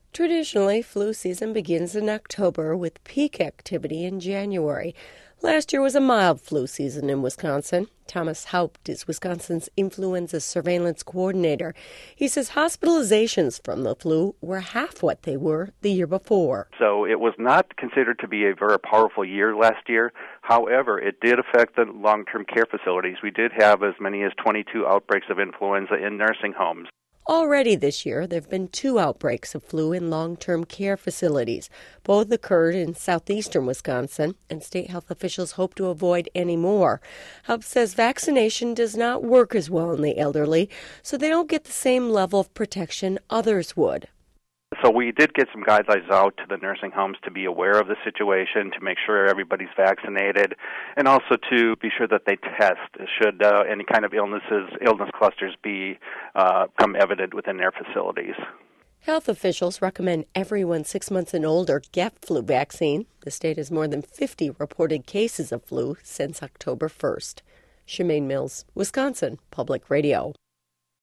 Traditionally, flu season begins in October with peak activity in January. Last year was a mild flu season in Wisconsin. Thomas Haupt is Wisconsin's influenza surveillance coordinator. He says hospitalizations from the flu were half what they were the year before. So it was not considered to be a very powerful year last year. However, it did affect the long-term care facilities. We did have as many as 22 outbreaks of influenza in nursing homes. Already this year, there have been 2 outbreaks of flu in long-term care facilities. Both occurred in southeastern Wisconsin, and state health officials hope to avoid any more. Haupt says vaccination does not work as well in the elderly, so they don't get the same level of protection others would. So we did get some guidelines out to the nursing homes to be aware of the situation, to make sure everybody's vaccinated, and also to be sure that they test should any kind of illness clusters become evident within their facilities. Health officials recommend everyone 6 months and older get flu vaccine. The state has more than 50 reported cases of flu since October 1st. Shemaine Mills, Wisconsin Public Radio.